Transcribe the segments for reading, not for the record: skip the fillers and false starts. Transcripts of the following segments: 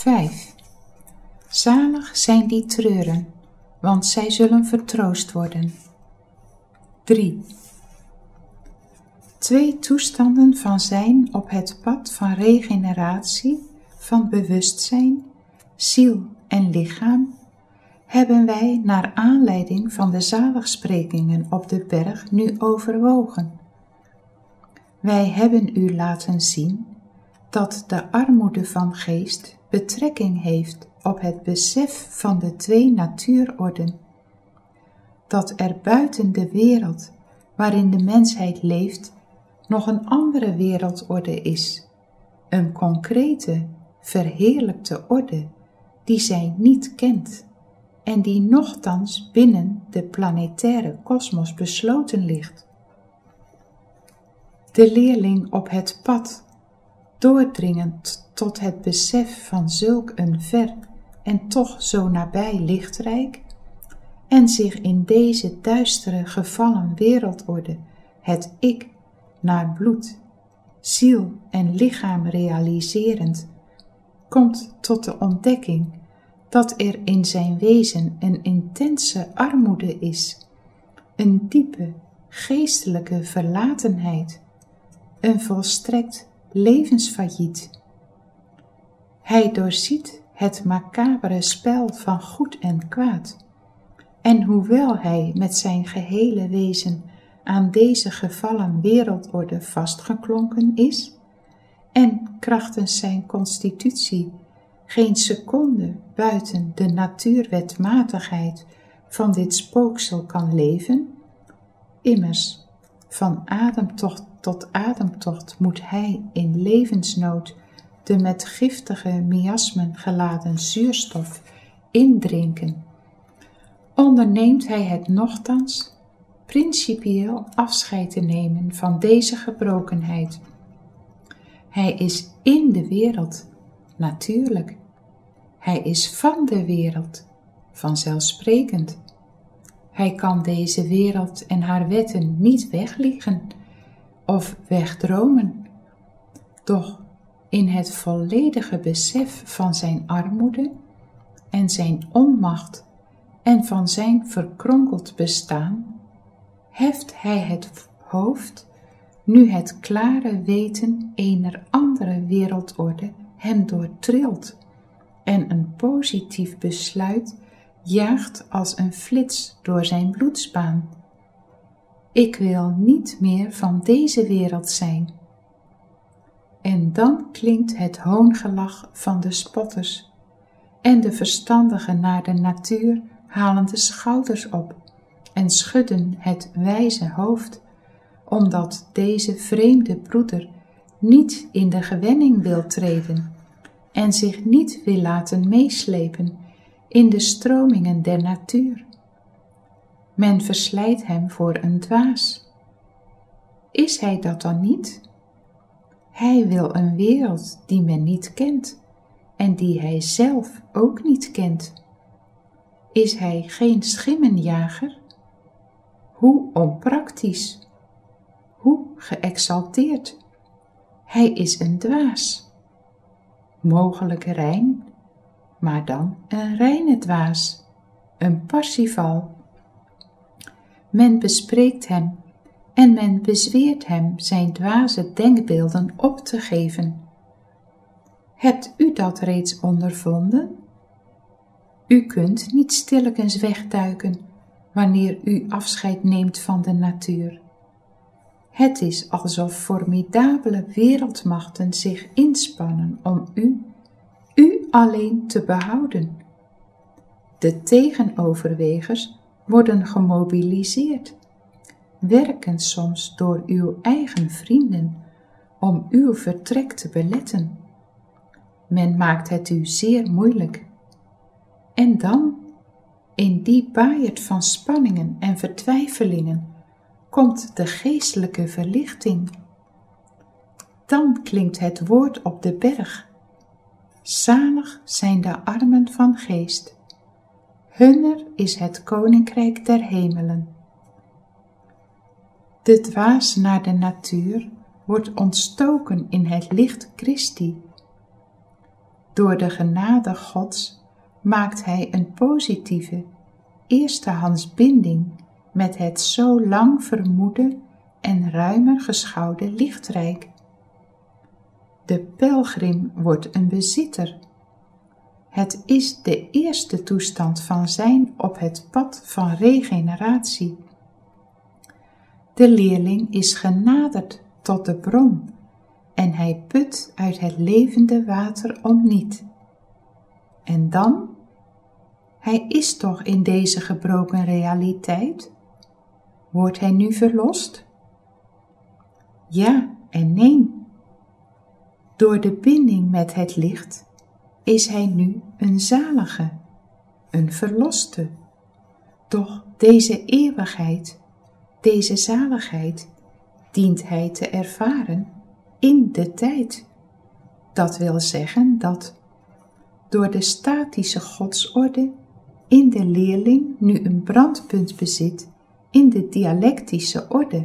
5. Zalig zijn die treuren, want zij zullen vertroost worden. 3. 2 toestanden van zijn op het pad van regeneratie, van bewustzijn, ziel en lichaam, hebben wij naar aanleiding van de zaligsprekingen op de berg nu overwogen. Wij hebben u laten zien dat de armoede van geest betrekking heeft op het besef van de 2 natuurorden. Dat er buiten de wereld waarin de mensheid leeft nog een andere wereldorde is, een concrete, verheerlijkte orde die zij niet kent en die nochtans binnen de planetaire kosmos besloten ligt. De leerling op het pad, doordringend tot het besef van zulk een ver en toch zo nabij lichtrijk, en zich in deze duistere gevallen wereldorde het ik naar bloed, ziel en lichaam realiserend, komt tot de ontdekking dat er in zijn wezen een intense armoede is, een diepe geestelijke verlatenheid, een volstrekt levensfailliet. Hij doorziet het macabere spel van goed en kwaad, en hoewel hij met zijn gehele wezen aan deze gevallen wereldorde vastgeklonken is, en krachtens zijn constitutie geen seconde buiten de natuurwetmatigheid van dit spooksel kan leven, immers van ademtocht tot ademtocht moet hij in levensnood de met giftige miasmen geladen zuurstof indrinken, onderneemt hij het nochtans principieel afscheid te nemen van deze gebrokenheid. Hij is in de wereld, natuurlijk. Hij is van de wereld, vanzelfsprekend. Hij kan deze wereld en haar wetten niet wegliegen of wegdromen. Doch in het volledige besef van zijn armoede en zijn onmacht en van zijn verkronkeld bestaan, heft hij het hoofd, nu het klare weten ener andere wereldorde hem doortrilt en een positief besluit jaagt als een flits door zijn bloedsbaan. Ik wil niet meer van deze wereld zijn. En dan klinkt het hoongelach van de spotters, en de verstandigen naar de natuur halen de schouders op en schudden het wijze hoofd, omdat deze vreemde broeder niet in de gewenning wil treden en zich niet wil laten meeslepen in de stromingen der natuur. Men verslijt hem voor een dwaas. Is hij dat dan niet? Hij wil een wereld die men niet kent en die hij zelf ook niet kent. Is hij geen schimmenjager? Hoe onpraktisch, hoe geëxalteerd. Hij is een dwaas. Mogelijk rein, maar dan een reine dwaas, een Parsifal. Men bespreekt hem en men bezweert hem zijn dwaze denkbeelden op te geven. Hebt u dat reeds ondervonden? U kunt niet stillekens wegduiken wanneer u afscheid neemt van de natuur. Het is alsof formidabele wereldmachten zich inspannen om u alleen te behouden. De tegenoverwegers worden gemobiliseerd, werken soms door uw eigen vrienden om uw vertrek te beletten. Men maakt het u zeer moeilijk. En dan, in die baaierd van spanningen en vertwijfelingen, komt de geestelijke verlichting. Dan klinkt het woord op de berg. Zalig zijn de armen van geest. Hunner is het koninkrijk der hemelen. De dwaas naar de natuur wordt ontstoken in het licht Christi. Door de genade Gods maakt Hij een positieve, eerstehands binding met het zo lang vermoede en ruimer geschouwde lichtrijk. De pelgrim wordt een bezitter. Het is de eerste toestand van zijn op het pad van regeneratie. De leerling is genaderd tot de bron en hij put uit het levende water om niet. En dan? Hij is toch in deze gebroken realiteit? Wordt hij nu verlost? Ja en nee. Door de binding met het licht is hij nu een zalige, een verloste. Doch deze eeuwigheid, deze zaligheid, dient hij te ervaren in de tijd. Dat wil zeggen dat door de statische godsorde in de leerling nu een brandpunt bezit in de dialectische orde.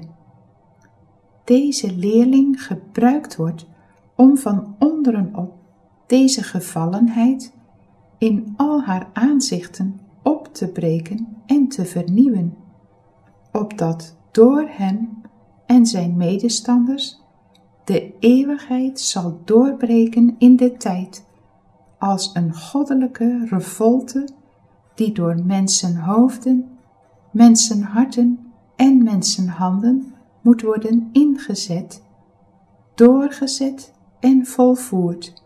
Deze leerling gebruikt wordt om van onderen op deze gevallenheid in al haar aanzichten op te breken en te vernieuwen, opdat door hem en zijn medestanders de eeuwigheid zal doorbreken in de tijd, als een goddelijke revolte die door mensenhoofden, mensenharten en mensenhanden moet worden ingezet, doorgezet en volvoerd.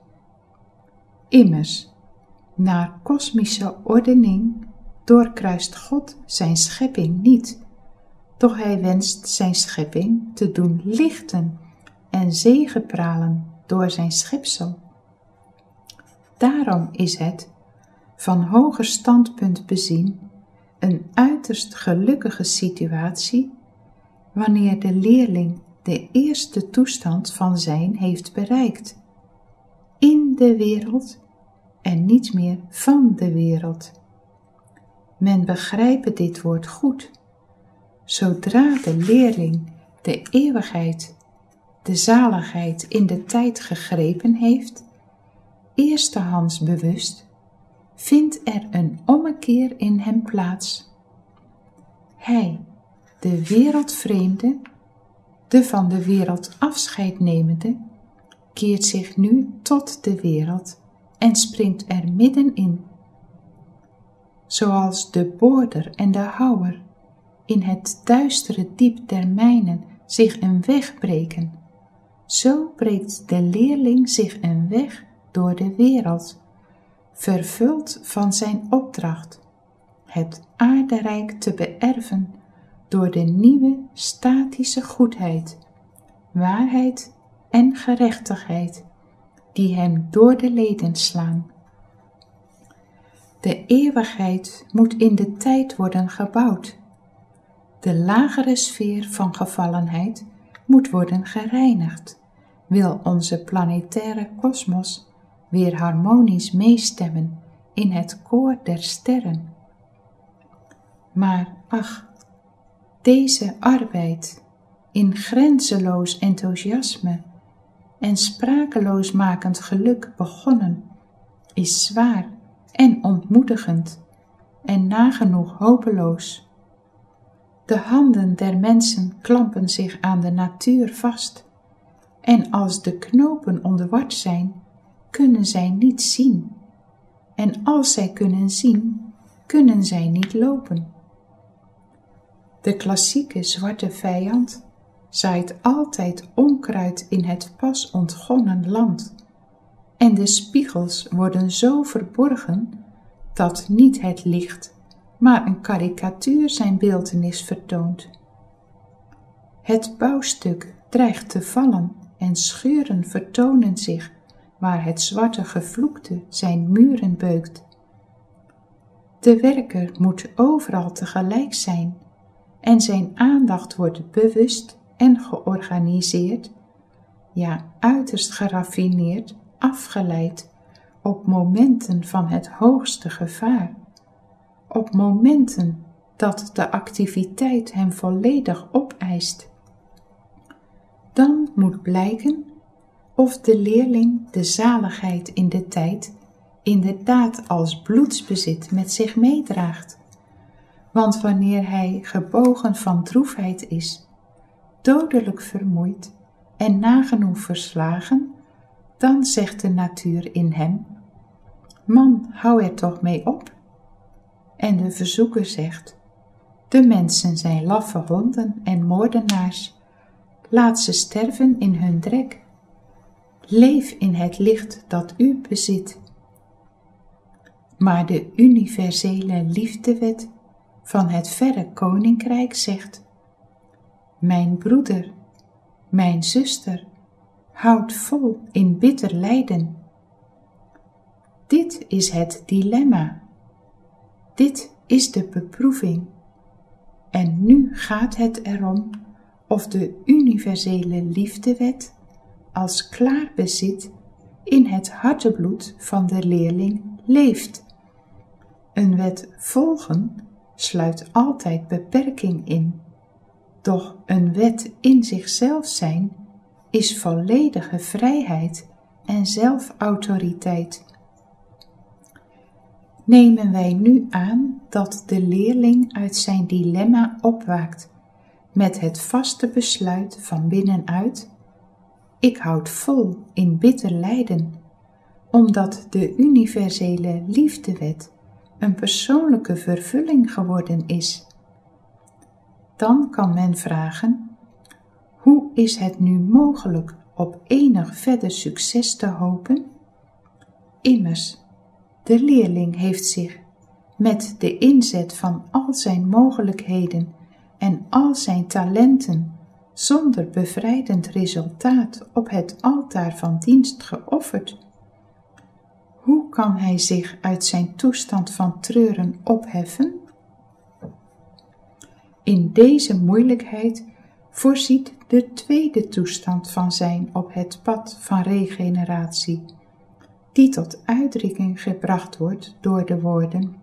Immers, naar kosmische ordening doorkruist God zijn schepping niet, doch hij wenst zijn schepping te doen lichten en zegepralen door zijn schepsel. Daarom is het, van hoger standpunt bezien, een uiterst gelukkige situatie wanneer de leerling de eerste toestand van zijn heeft bereikt, in de wereld en niet meer van de wereld. Men begrijpe dit woord goed. Zodra de leerling de eeuwigheid, de zaligheid in de tijd gegrepen heeft, eerstehands bewust, vindt er een ommekeer in hem plaats. Hij, de wereldvreemde, de van de wereld afscheid nemende, keert zich nu tot de wereld en springt er middenin. Zoals de boorder en de houwer in het duistere diep der mijnen zich een weg breken, zo breekt de leerling zich een weg door de wereld, vervuld van zijn opdracht, het aarderijk te beërven door de nieuwe statische goedheid, waarheid en gerechtigheid, die hem door de leden slaan. De eeuwigheid moet in de tijd worden gebouwd. De lagere sfeer van gevallenheid moet worden gereinigd, wil onze planetaire kosmos weer harmonisch meestemmen in het koor der sterren. Maar ach, deze arbeid in grenzeloos enthousiasme en sprakeloosmakend geluk begonnen, is zwaar en ontmoedigend en nagenoeg hopeloos. De handen der mensen klampen zich aan de natuur vast, en als de knopen onderward zijn, kunnen zij niet zien, en als zij kunnen zien, kunnen zij niet lopen. De klassieke zwarte vijand zaait altijd onkruid in het pas ontgonnen land, en de spiegels worden zo verborgen dat niet het licht, maar een karikatuur zijn beeltenis vertoont. Het bouwstuk dreigt te vallen en scheuren vertonen zich waar het zwarte gevloekte zijn muren beukt. De werker moet overal tegelijk zijn en zijn aandacht wordt bewust en georganiseerd, ja uiterst geraffineerd, afgeleid op momenten van het hoogste gevaar, op momenten dat de activiteit hem volledig opeist. Dan moet blijken of de leerling de zaligheid in de tijd inderdaad als bloedsbezit met zich meedraagt. Want wanneer hij gebogen van droefheid is, dodelijk vermoeid en nagenoeg verslagen, dan zegt de natuur in hem: man, hou er toch mee op. En de verzoeker zegt: de mensen zijn laffe honden en moordenaars, laat ze sterven in hun drek. Leef in het licht dat u bezit. Maar de universele liefdewet van het verre koninkrijk zegt: mijn broeder, mijn zuster, houd vol in bitter lijden. Dit is het dilemma. Dit is de beproeving. En nu gaat het erom of de universele liefdewet als klaar bezit in het hartebloed van de leerling leeft. Een wet volgen sluit altijd beperking in, doch een wet in zichzelf zijn is volledige vrijheid en zelfautoriteit. Nemen wij nu aan dat de leerling uit zijn dilemma opwaakt met het vaste besluit van binnenuit: ik houd vol in bitter lijden, omdat de universele liefdewet een persoonlijke vervulling geworden is. Dan kan men vragen: hoe is het nu mogelijk op enig verder succes te hopen? Immers, de leerling heeft zich met de inzet van al zijn mogelijkheden en al zijn talenten zonder bevrijdend resultaat op het altaar van dienst geofferd. Hoe kan hij zich uit zijn toestand van treuren opheffen? In deze moeilijkheid voorziet de tweede toestand van zijn op het pad van regeneratie, die tot uitdrukking gebracht wordt door de woorden: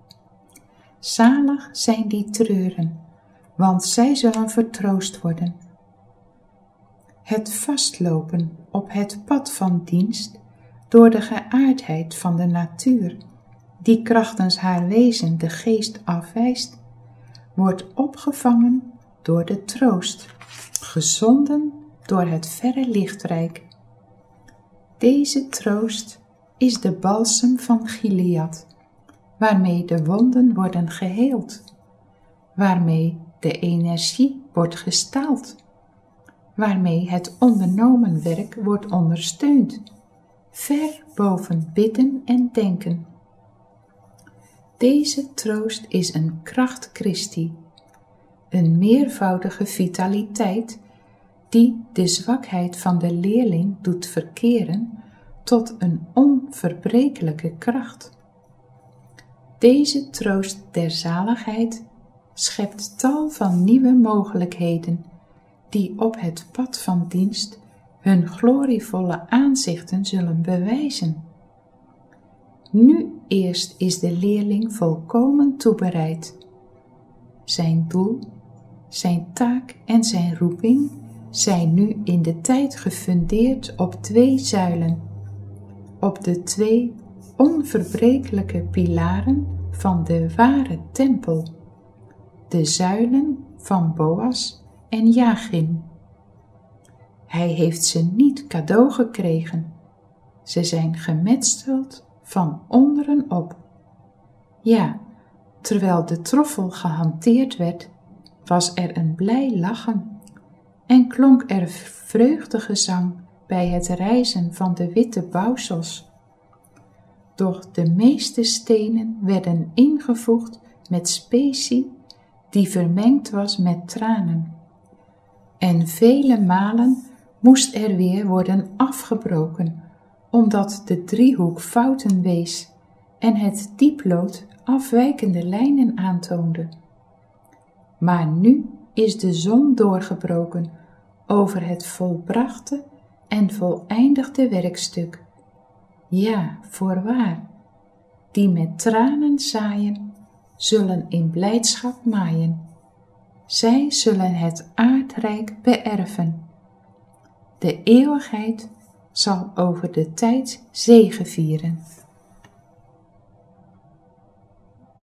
zalig zijn die treuren, want zij zullen vertroost worden. Het vastlopen op het pad van dienst door de geaardheid van de natuur, die krachtens haar wezen de geest afwijst, wordt opgevangen door de troost, gezonden door het verre lichtrijk. Deze troost is de balsem van Gilead, waarmee de wonden worden geheeld, waarmee de energie wordt gestaald, waarmee het ondernomen werk wordt ondersteund, ver boven bidden en denken. Deze troost is een kracht Christi, een meervoudige vitaliteit die de zwakheid van de leerling doet verkeren tot een onverbrekelijke kracht. Deze troost der zaligheid schept tal van nieuwe mogelijkheden die op het pad van dienst hun glorievolle aanzichten zullen bewijzen. Nu eerst is de leerling volkomen toebereid. Zijn doel, zijn taak en zijn roeping zijn nu in de tijd gefundeerd op 2 zuilen, op de 2 onverbrekelijke pilaren van de ware tempel, de zuilen van Boas en Jachin. Hij heeft ze niet cadeau gekregen, ze zijn gemetseld van onderen op. Ja, terwijl de troffel gehanteerd werd, was er een blij lachen en klonk er vreugdegezang bij het rijzen van de witte bouwsels. Doch de meeste stenen werden ingevoegd met specie die vermengd was met tranen. En vele malen moest er weer worden afgebroken, omdat de driehoek fouten wees en het dieplood afwijkende lijnen aantoonde. Maar nu is de zon doorgebroken over het volbrachte en voleindigde werkstuk. Ja, voorwaar, die met tranen zaaien, zullen in blijdschap maaien. Zij zullen het aardrijk beërven. De eeuwigheid zal over de tijd zegevieren.